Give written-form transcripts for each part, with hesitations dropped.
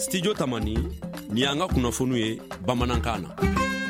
Studio Tamani ni an ka kunnafoni ye bamanankan na.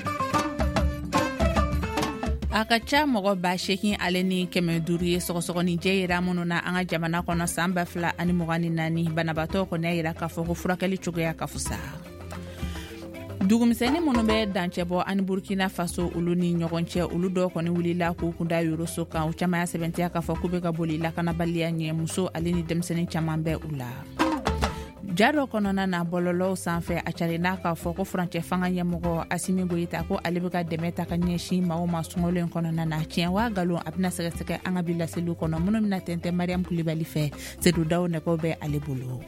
A ka ca mɔgɔ 8,000 ale ni 500 ye sɔgɔsɔgɔnijɛ yira minnu na an ka jamana kɔnɔ san 2024 banabaatɔ kɔni y'a yira k'a fɔ ko furakɛli cogoya ka fusa. Dugumisɛnnin minnu bɛ dancɛbɔ ani Burkina Faso olu ni ɲɔgɔn cɛ olu dɔw kɔni wulila k'u kunda Yoroso kan u caman y'a sɛbɛntiya k'a fɔ k'u bɛ ka boli lakanabaliya ɲɛ muso ale ni denmisɛnnin caman bɛ u la. Jaro kɔnɔna na bɔlɔlɔw sanfɛ a carinna k'a fɔ ko furancɛ fanga ɲɛmɔgɔ Asimi Goyita ko ale bɛ ka dɛmɛ ta ka ɲɛsin maaw ma sunkalo in kɔnɔna na tiɲɛ waa galon a bɛna sɛgɛsɛgɛ an ka bi laseliw kɔnɔ minnu bɛna tɛntɛn Mariam Kulibali fɛ Seydou Daw nɛgɛw bɛ ale bolo.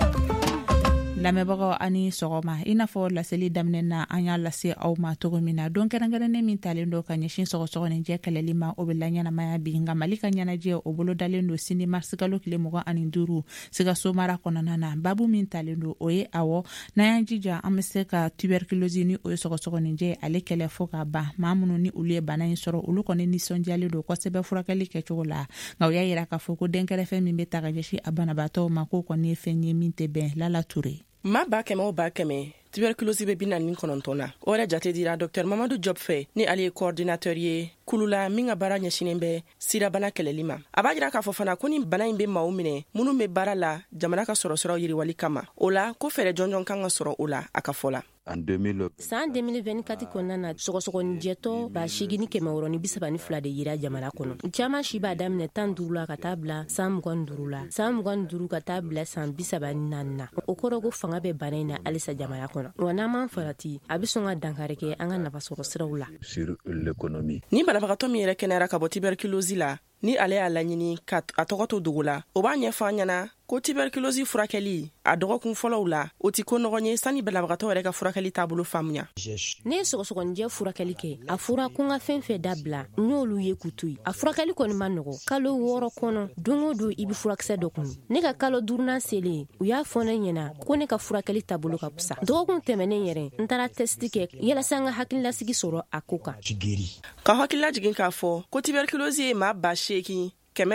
Lamɛnbagaw ani sɔgɔma i n'a fɔ laseli daminɛ na an y'a lase aw ma cogo min na don kɛrɛnkɛrɛnnen min talen don ka ɲɛsin sɔgɔsɔgɔnijɛ kɛlɛli ma o bɛ laɲɛnamaya bi nka Mali ka ɲɛnajɛ o bolo dalen don sini mars kalo tile 25 Sikaso mara kɔnɔna na babu min talen don o ye awɔ n'an y'an jija an bɛ se ka tuberculose ni o ye sɔgɔsɔgɔnijɛ ale kɛlɛ fo ka ban maa minnu ni olu ye bana in sɔrɔ olu kɔni nisɔndiyalen don kosɛbɛ furakɛli kɛcogo la nka o y'a yira k'a fɔ ko denkɛrɛfɛ min bɛ ta ka ɲɛsin a banabaatɔw ma k'o kɔni ye fɛn ye min tɛ bɛn Lala Ture. Ma ba kɛmɛ o ba kɛmɛ tuberculose bɛ 49 na o yɛrɛ jate dira Dr Mamadou Diop fɛ ni ale ye coordinateur ye kulula min ka baara ɲɛsinen bɛ sirabana kɛlɛli ma a b'a jira k'a fɔ fana ko ni bana in bɛ maaw minɛ minnu bɛ baara la jamana ka sɔrɔsɔrɔ yiriwali kama o la ko fɛɛrɛ jɔnjɔn kan ka sɔrɔ o la a ka fɔ la. San 2024 kɔnɔna na sɔgɔsɔgɔnijɛtɔ 8,632 de yira jamana kɔnɔ. Caman si b'a daminɛ 15 la ka taa bila san 25 la. San 25 ka taa bila san 34 na. O kɔrɔ ko fanga bɛ bana in na halisa jamana kɔnɔ. Wa n'an m'an farati, a bɛ sɔn ka dankari kɛ an ka nafasɔrɔ siraw la. Sur l'économie. Ni banabagatɔ min yɛrɛ kɛnɛyara ka bɔ tuberculose la, ni ale y'a laɲini ka a tɔgɔ to dogo la, o b'a ɲɛfɔ an ɲɛna ko tuberculose furakɛli a dɔgɔkun fɔlɔw la o ti ko nɔgɔn ye sani banabagatɔ yɛrɛ ka furakɛli taabolo faamuya. Ne ye sɔgɔsɔgɔnijɛ furakɛli kɛ a fɔra ko n ka fɛn fɛn dabila n y'olu ye k'u to yen a furakɛli kɔni ma nɔgɔ kalo 6 kɔnɔ don o don i bɛ furakisɛ dɔ kun ne ka kalo 4nan selen u y'a fɔ ne ɲɛna ko ne ka furakɛli taabolo ka fisa dɔgɔkun tɛmɛnen yɛrɛ n taara testi kɛ yalasa n ka hakililasigi sɔrɔ a ko kan. Ka hakilila jigin k'a fɔ ko tuberculose ye maa 8,000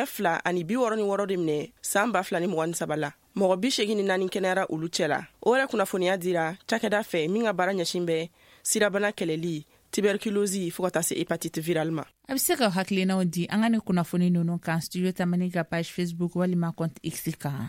266 de minɛ san 2023 la mɔgɔ 84 kɛnɛyara olu cɛ la o yɛrɛ kunnafoniya dira cakɛda fɛ min ka baara ɲɛsin bɛ sirabana kɛlɛli tuberculose fo ka taa se hépatite virale ma. A bɛ se ka hakilinaw di an ka ni kunnafoni ninnu kan Studio Tamani ka page Facebook walima compte X kan.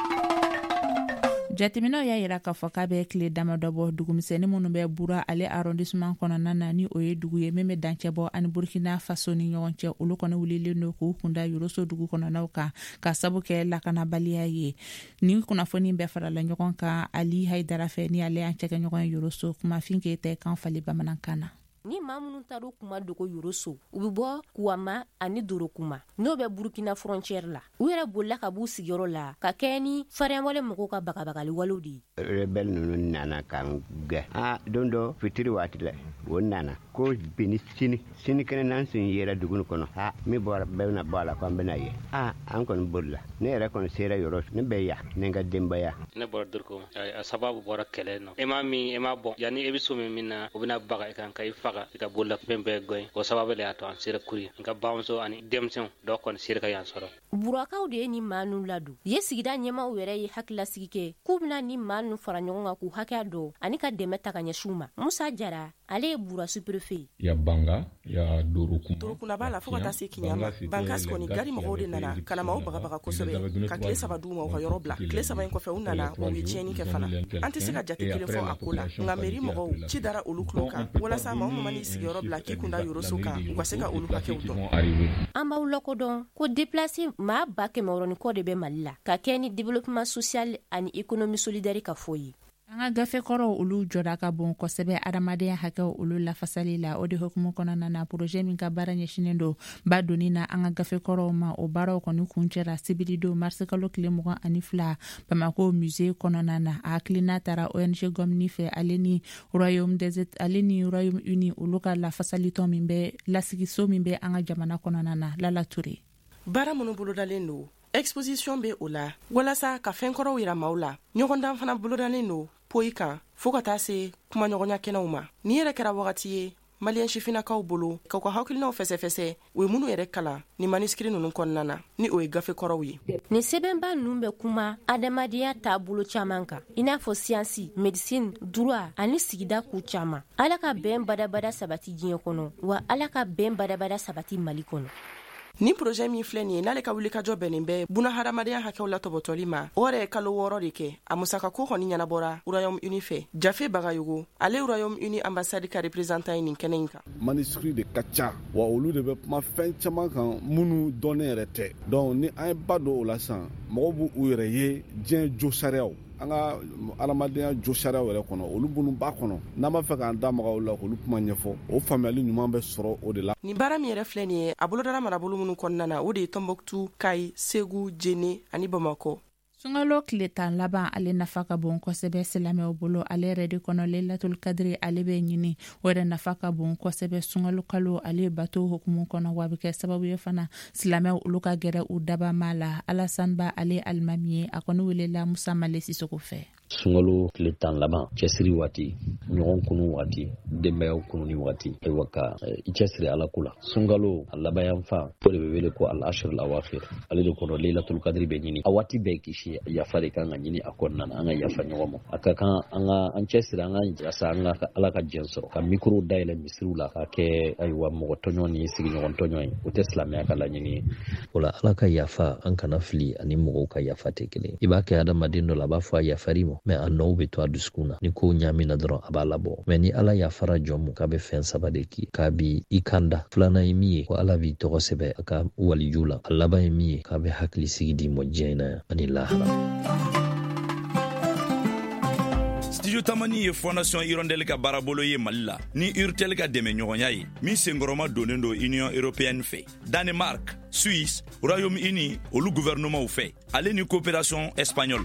Jateminɛw y'a yira k'a fɔ k'a bɛ tile damadɔ bɔ dugumisɛnnin minnu bɛ Bura ale arrondissement kɔnɔna na ni o ye dugu ye min bɛ dancɛbɔ ani Burkina Faso ni ɲɔgɔn cɛ olu kɔni wulilen don k'u kunda Yoroso dugu kɔnɔnaw kan ka sabu kɛ lakanabaliya ye ni kunnafoni bɛɛ farala ɲɔgɔn kan Ali Haidara fɛ ni ale y'an cɛkɛ ɲɔgɔn ye Yoroso kumafin Keyita kan fali bamanankan na. Ni maa minnu taara u kuma dogo Yoroso u bɛ bɔ Kuwama ani Dorokuma n'o bɛ Burkina frontière la u yɛrɛ bolila ka b'u sigiyɔrɔ la ka kɛ ni fariɲawale mɔgɔw ka bagabagali walew de ye. Rebelle ninnu nana kan gɛ don dɔ fitiri waati la o nana ko bini sini kɛnɛ n'an sun yera dugu kɔnɔ min bɔra bɛɛ bɛna bɔ a la ko an bɛna ye an kɔni bolila ne yɛrɛ kɔni sera yɔrɔ ne bɛ ya ne n ka denbaya. Ne bɔra Dorokuma a sababu bɔra kɛlɛ nɔ e ma bɔn yanni e bɛ so min na o bɛna baga i kan ka i faga i ka bolola fɛn bɛɛ gɔɲ o sababu le y'a to an sera kuri n ka bamuso ani denmisɛnw dɔw kɔni sera ka yan sɔrɔ. Burakaw de ye ni maa ninnu ladon ye sigida ɲɛmaaw yɛrɛ ye hakilasigi kɛ k'u bɛna ni maa ninnu fara ɲɔgɔn kan k'u hakɛya dɔn ani ka dɛmɛ ta ka ɲɛsin u ma. Musa Jara ale ye Bura sous-préfet. Ya Banga ya Dorokuma b'a la fo ka taa se Kiɲama Bankas kɔni gari mɔgɔw de nana ka na maaw bagabaga kosɛbɛ ka tile 3 d'u ma u ka yɔrɔ bila tile 3 in kɔfɛ u nana u ye tiɲɛni kɛ fana an tɛ se ka jate kelen fɔ a ko la nka mairie mɔgɔw ci dara olu tulo kan walasa maa o maa n'i sigiyɔrɔ bila k'i kunda Yoroso kan u ka se ka olu hakɛw dɔn. An b'aw lakodɔn ko déplacé maa 100,000 kɔ de bɛ Mali la ka kɛ ni développement social ani économie solidaire ka fɔ ye. An ka gafekɔrɔw olu jɔda ka bon kosɛbɛ adamadenya hakɛw olu lafasali la o de hukumu kɔnɔna na projet min ka baara ɲɛsinen don ba doni na an ka gafekɔrɔw ma o baaraw kɔni kuncɛra sibiri don mars kalo tile 22 Bamako musée kɔnɔna na a hakilina taara ONG Gomni fɛ ale ni Royaume Uni olu ka lafasalitɔn min bɛ lasigiso min bɛ an ka jamana kɔnɔna na Lala Ture. Baara minnu bolodalen don exposition bɛ o la walasa ka fɛn kɔrɔw yira maaw la ɲɔgɔndan fana bolodalen don poyi kan fo ka taa se kuma ɲɔgɔnya kɛnɛw ma ni yɛrɛ kɛra wagati ye malien shifinakaw bolo ka ka hakilinaw fɛsɛfɛsɛ o ye minnu yɛrɛ kalan ni maniskiri nunu kɔnɔna na ni o ye gafe kɔrɔw ye. Ni sɛbɛnba ninnu bɛ kuma adamadenya taabolo caman kan i n'a fɔ siyansi, medicine, droit ani sigida ko caman. Ala ka bɛn badabada sabati diɲɛ kɔnɔ wa Ala ka bɛn badabada sabati Mali kɔnɔ. Ni projet min filɛ nin ye n'ale ka wuli ka jɔ bɛnnen bɛ buna hadamadenya hakɛw la tɔbɔtɔli ma o yɛrɛ ye kalo 6 de kɛ a musaka ko kɔni ɲɛnabɔra Royaume-Uni fɛ. Jafe Bagayogo ale Royaume-Uni ambassade ka représentant ye nin kɛnɛ in kan. Manuscrit de ka ca wa olu de bɛ kuma fɛn caman kan minnu dɔnnen yɛrɛ tɛ. Donc ni an ye ba don o la sisan mɔgɔw b'u u yɛrɛ ye diɲɛ jo sariyaw an ka adamadenya jo sariyaw yɛrɛ kɔnɔ olu bunun ba kɔnɔ n'an b'a fɛ k'an da maga o la k'olu kuma ɲɛfɔ o faamuyali ɲuman bɛ sɔrɔ o de la. Ni baara min yɛrɛ filɛ nin ye a bolodala marabolo minnu kɔnɔna na o de ye Tombouctou, Kayi, Ségou, Djéné ani Bamako. Sunkalo tile 10 laban ale nafa ka bon kosɛbɛ silamɛw bolo ale yɛrɛ de kɔnɔ Lailatul Qadri ale bɛ ɲini o yɛrɛ nafa ka bon kosɛbɛ sunkalo kalo ale bato hukumu kɔnɔ wa bɛ kɛ sababu ye fana silamɛw olu ka gɛrɛ u dabama la Alassane Ba ale alimami ye a kɔni welela Musa Male Sisoko fɛ. Sunkalo tile 10 laban cɛsiri waati ɲɔgɔn kunu waati denbayaw kununi waati ayiwa ka I cɛsiri ala ko la sunkalo a laban fa o de bɛ wele ko al-ashr al-awakhir ale de kɔnɔ Lailatul Qadri bɛ ɲini a waati bɛɛ kisi yafa de kan ka ɲini a kɔnɔna na an ka yafa ɲɔgɔn ma a ka kan an cɛsiri an ka jasa an ka ala ka jɛn sɔrɔ ka mikro dayɛlɛ misiriw la ka kɛ ayiwa mɔgɔ tɔɲɔn ni sigiɲɔgɔn tɔɲɔn ye o tɛ silamɛya ka laɲini ye o la ala ka yafa an kana fili ani mɔgɔw ka yafa tɛ kelen I b'a kɛ adamaden dɔ la a b'a fɔ a yafari ma mais a nɔw bɛ to a dusukun na ni ko ɲamina dɔrɔn a b'a labɔ mais ni ala yafara jɔn mu k'a bɛ fɛn saba de ki k'a bi I kanda filanan ye min ye ko ala b'i tɔgɔ sɛbɛ a ka waliju la a laban ye min ye k'a bɛ hakili sigi di mɔ diɲɛ na ani lahara. Studio Tamani ye Fondation Hirondelle ka baarabolo ye Mali la ni Urtel ka dɛmɛ ɲɔgɔnya ye min senkɔrɔma donnen do Union Européenne fɛ Danemark, Suisse, Royaume-Uni olu gouvernement fɛ ale ni coopération espagnole.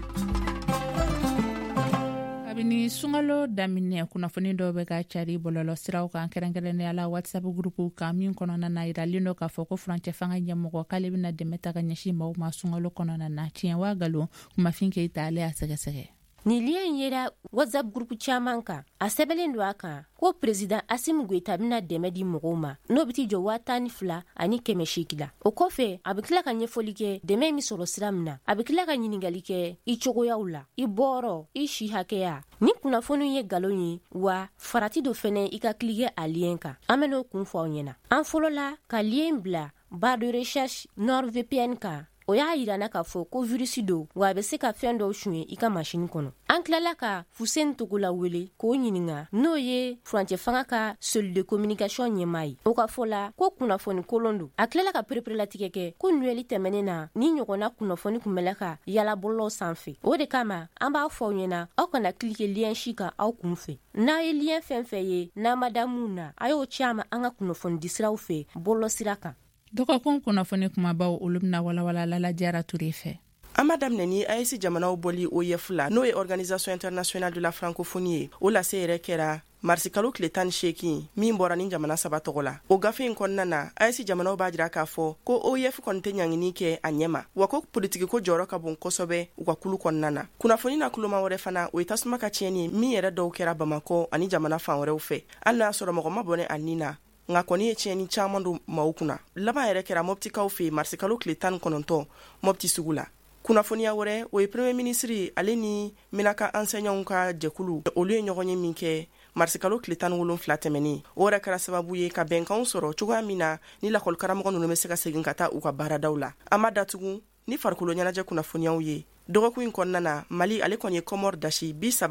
Kabini sunkalo daminɛ kunnafoni dɔw bɛ ka cari bɔlɔlɔ siraw kan kɛrɛnkɛrɛnnenya la WhatsApp groupe kan min kɔnɔna na yiralen dɔ k'a fɔ ko furancɛ fanga ɲɛmɔgɔ k'ale bɛna dɛmɛ ta ka ɲɛsin maaw ma sunkalo kɔnɔna na tiɲɛ waa galon kumafin Keita ale y'a sɛgɛsɛgɛ. Ni liɲɛ yera WhatsApp groupe caman kan a sɛbɛnlen do a kan ko président Assimi Goïta bɛna dɛmɛ di mɔgɔw ma n'o bɛ ti jɔ 12 ani 800 la o kɔfɛ a bɛ tila ka ɲɛfɔli kɛ dɛmɛ min sɔrɔ sira min na a bɛ tila ka ɲininkali kɛ I cogoyaw la I bɔrɔ I si hakɛya ni kunnafoni ye galon ye wa farati do fɛnɛ I ka cliquer a lien kan an bɛ n'o kun fɔ aw ɲɛna an fɔlɔ la ka lien bila barre de recherche NordVPN kan o y'a yirana k'a fɔ ko virus do wa a bɛ se ka fɛn dɔw suɲɛ I ka machine kɔnɔ an tilala ka Fuseni Togola wele k'o ɲininka n'o ye furancɛ fanga ka cellule de communication ɲɛmaa ye o ka fɔ la ko kunnafoni kolon do a tilala ka pereperelatigɛ kɛ ko Noël tɛmɛnen na ni ɲɔgɔnna kunnafoni kun bɛla ka yala bɔlɔlɔw sanfɛ o de kama an b'a fɔ aw ɲɛna aw kana cliquer lien si kan aw kun fɛ n'a ye lien fɛn fɛn ye n'a ma da mun na a y'o ci an ma an ka kunnafoni di siraw fɛ bɔlɔlɔ sira kan. Dɔgɔkun kunnafoni kumabaw olu bɛna walawala Lala Jara Ture fɛ. An ma daminɛ ni AES jamanaw bɔli OIF la n'o ye Organisation Internationale de la Francophonie ye o lase yɛrɛ kɛra marsikalo tile 18 min bɔra ni jamana 3 tɔgɔ la o gafe in kɔnɔna na AES jamanaw b'a jira k'a fɔ ko OIF kɔni tɛ ɲangini kɛ a ɲɛma wa ko politiki ko jɔyɔrɔ ka bon kosɛbɛ u ka kulu kɔnɔna na kunnafoni na kuloma wɛrɛ fana o ye tasuma ka tiɲɛni min yɛrɛ dɔw kɛra Bamako ani jamana fan wɛrɛw fɛ hali n'a sɔrɔ mɔgɔ ma bɔnɛ a nin na nga kɔni ye tiɲɛni caman do maaw kunna laban yɛrɛ kɛra Moptikaw fɛ marsikalo tile 19 Mopti sugu la kunnafoniya wɛrɛ o ye premier ministre ale ni Minaka enseignants ka jɛkulu olu ye ɲɔgɔn ye min kɛ marsikalo tile 17 tɛmɛni o yɛrɛ kɛra sababu ye ka bɛnkanw sɔrɔ cogoya min na ni lakɔli karamɔgɔ ninnu bɛ se ka segin ka taa u ka baaradaw la an ma datugu ni farikolo ɲɛnajɛ kunnafoniyaw ye dɔgɔkun in kɔnɔna na Mali ale kɔni ye Comore dasi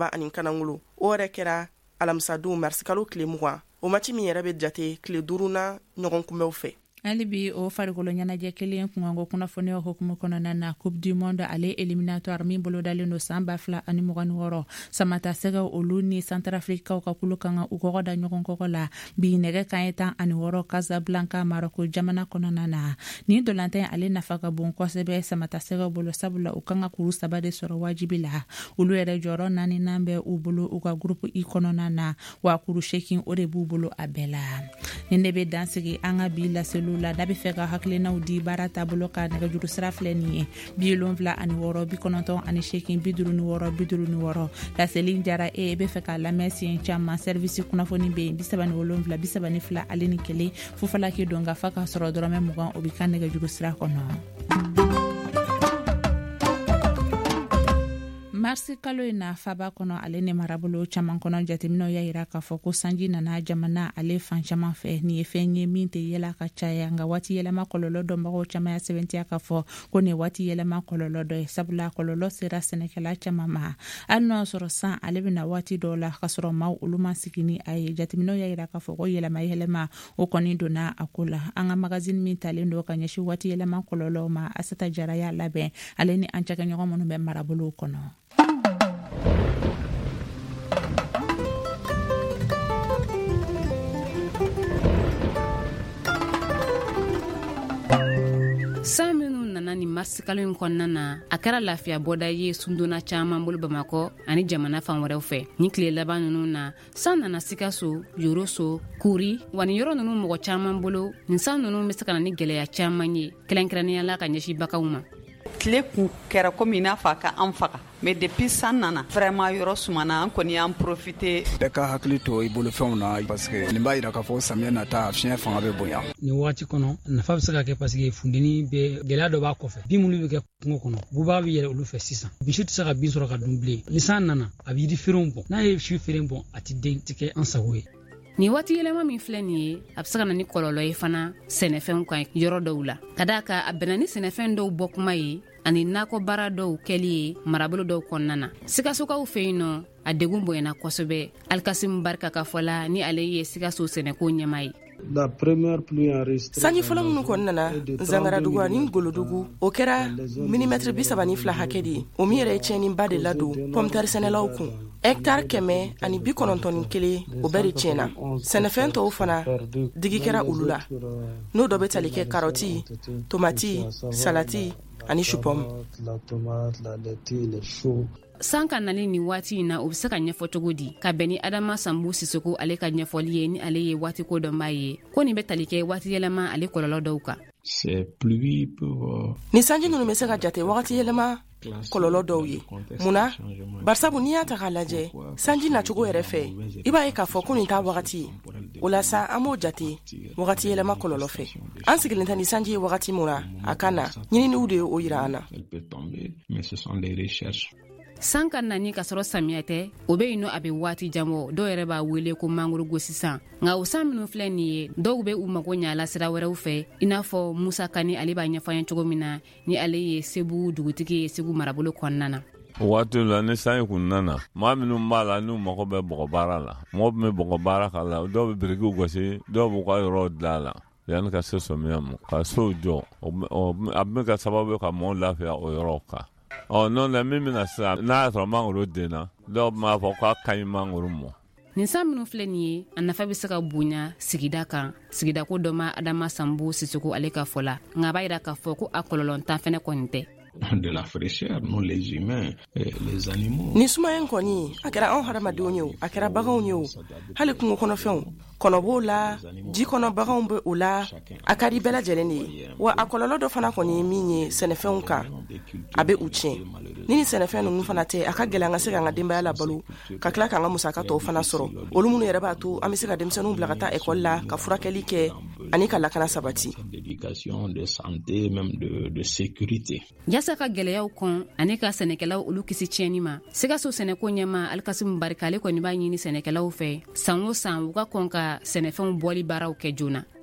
37 o yɛrɛ kɛra alamisadon marsikalo tile 20 o mati min yɛrɛ bɛ jate tile 5 na ɲɔgɔn kunbɛw fɛ hali bi o farikolo ɲɛnajɛ kelen kunkanko kunnafoniya hukumu kɔnɔna na Coupe du Monde ale éliminatoire min bolodalen do san 2026 samata sɛgɛ olu ni Centrafricaw ka kulu kan ka u kɔgɔ da ɲɔgɔn kɔgɔ la bi nɛgɛ kanɲɛ 16 Casablanca Maroko jamana kɔnɔna na ni dolantan ale nafa ka bon kosɛbɛ samata sɛgɛ bolo sabula u kan ka kuru 3 de sɔrɔ wajibi la olu yɛrɛ jɔrɔ 4 bɛ u bolo u ka groupe I kɔnɔna na wa kuru 8 o de b'u bolo a bɛɛ la ni ne bɛ dansigi an ka bi laselu balo la da be fɛ ka hakilinaw di baara taabolo ka nɛgɛjuru sira filɛ nin ye 76 laseli jara e be fɛ ka lamɛn siɲɛ caman service kunnafoni be 77 ale ni kelen fufalaki don ka fa ka sɔrɔ dɔrɔmɛ 20 o bi ka nɛgɛjuru sira kɔnɔ. marsi kalo in na faba kɔnɔ ale ne marabolo caman kɔnɔ jateminɛw y'a yira k'a fɔ ko sanji nana jamana ale fan caman fɛ ni ye fɛn ye min tɛ yɛlɛ ka caya nka waati yɛlɛma kɔlɔlɔ dɔnbagaw caman y'a sɛbɛntiya k'a fɔ ko nin waati yɛlɛma kɔlɔlɔ dɔ ye sabula kɔlɔlɔ sera sɛnɛkɛla caman ma hali n'o sɔrɔ san ale bɛna waati dɔw la ka sɔrɔ maaw olu ma sigi ni a ye jateminɛw y'a yira k'a fɔ ko yɛlɛma o kɔni donna a ko la an ka magazine min talen don ka ɲɛsin waati yɛlɛma kɔlɔlɔ ma Asata Jara y'a labɛn ale ni an cɛkɛɲɔgɔn minnu bɛ marabolo kɔnɔ. San minnu nana ni marsikalo in kɔnɔna na a kɛra lafiya bɔda ye sundonna caman bolo Bamakɔ ani jamana fan wɛrɛw fɛ ni tile laban ninnu na san nana Sikaso, Yoroso, Kuri wa ni yɔrɔ ninnu mɔgɔ caman bolo nin san ninnu bɛ se ka na ni gɛlɛya caman ye kɛrɛnkɛrɛnnenya la ka ɲɛsin bagaw ma. Tile kun kɛra komi n'a fɔ a ka an faga mais depuis san nana vraiment yɔrɔ sumana an kɔni y'an profiter. Bɛɛ ka hakili to i bolo fɛnw na parce que nin b'a yira k'a fɔ samiyɛ nata fiɲɛ fanga bɛ bonya. Nin waati kɔnɔ nafa bɛ se ka kɛ parce que fundeni bɛ gɛlɛya dɔ b'a kɔfɛ bin minnu bɛ kɛ kungo kɔnɔ bubaga bɛ yɛlɛ olu fɛ sisan misi tɛ se ka bin sɔrɔ ka dun bilen ni san nana a bɛ yiri feerenw bɔ n'a ye si feeren bɔ a tɛ den tɛ kɛ an sago ye. Ni waati yɛlɛma min filɛ nin ye a bɛ se ka na ni kɔlɔlɔ ye fana sɛnɛfɛnw kan yɔrɔ dɔw la ka d'a kan a bɛnna ni sɛnɛfɛn dɔw bɔ kuma ye ani nakɔ baara dɔw kɛli ye marabolo dɔw kɔnɔna na Sikasokaw fɛ yen nɔ a degun bonyana kosɛbɛ Alikasimu Barika ka fɔ la ni ale ye Sikaso sɛnɛko ɲɛmaa ye. sanji fɔlɔ minnu kɔnɔna na Zangaradugu ani Golodugu o kɛra milimètre 32 hakɛ de ye o min yɛrɛ ye tiɲɛniba de ladon pommetɛri sɛnɛlaw kun hectare 191 o bɛɛ de tiɲɛna sɛnɛfɛn tɔw fana digi kɛra olu la n'o dɔ bɛ tali kɛ karɔti tomati salati ani chupom. San ka nali ni waati in na o bɛ se ka ɲɛfɔ cogo di ka bɛn ni Adama Sambu Sisoko ale ka ɲɛfɔli ye ni ale ye waati ko dɔnbaa ye ko nin bɛ tali kɛ waati yɛlɛma ale kɔlɔlɔ dɔw kan. Ni sanji ninnu bɛ se ka jate wagati yɛlɛma kɔlɔlɔ dɔw ye munna barisabu n'i y'a ta k'a lajɛ sanji nacogo yɛrɛ fɛ i b'a ye k'a fɔ ko nin t'a wagati ye o la sa an b'o jate wagati yɛlɛma kɔlɔlɔ fɛ an sigilen tɛ ni sanji ye wagati mun na a ka na ɲininiw de ye o yira an na. San ka nani ka sɔrɔ samiya tɛ o bɛ yen nɔ a bɛ waati jan bɔ dɔw yɛrɛ b'a wele ko mangoro gosi sisan nka o san minnu filɛ nin ye dɔw bɛ u mago ɲa la sira wɛrɛw fɛ i n'a fɔ Musa Kani ale b'a ɲɛfɔ an ye cogo min na ni ale ye Sebu dugutigi ye Segu marabolo kɔnɔna na. Waati la ni sanji kun nana maa minnu b'a la n'u mago bɛ bɔgɔ baara la mɔgɔ min bɛ bɔgɔ baara k'a la dɔw bɛ birikiw gosi dɔw b'u ka yɔrɔ dilan la yanni ka se sɔmiya ma ka sow jɔ a bɛ ka sababu ye ka mɔgɔw lafiya o yɔrɔw kan. Non la min bɛna sisan n'a y'a sɔrɔ mangoro denna dɔw b'a fɔ k'a ka ɲi mangoro mɔ. Nin san minnu filɛ nin ye a nafa bɛ se ka bonya sigida kan sigidako dɔ ma Adama Sambu Sisoko ale ka fɔ la nka a b'a yira k'a fɔ ko a kɔlɔlɔntan fɛnɛ kɔni tɛ. De la fraîcheur, non les humains, les animaux. Ni sumaya in kɔni a kɛra anw hadamadenw ye o a kɛra baganw ye o hali kungo kɔnɔfɛnw kɔnɔ b'o la ji kɔnɔ baganw bɛ o la a ka di bɛɛ lajɛlen de ye wa a kɔlɔlɔ dɔ fana kɔni ye min ye sɛnɛfɛnw kan a bɛ u tiɲɛ ni sɛnɛfɛn ninnu fana tɛ a ka gɛlɛn an ka se k'an ka denbaya labalo ka tila k'an ka musaka tɔw fana sɔrɔ olu minnu yɛrɛ b'a to an bɛ se ka denmisɛnninw bila ka taa ekɔli la ka furakɛli kɛ ani ka lakana sabati. Yasa ka gɛlɛyaw kɔn ani ka sɛnɛkɛlaw olu kisi tiɲɛni ma Sikaso sɛnɛko ɲɛma Alikasimu Barika ale kɔni b'a ɲini sɛnɛkɛlaw fɛ san o san u ka kɔn ka sɛnɛfɛnw bɔli baaraw kɛ joona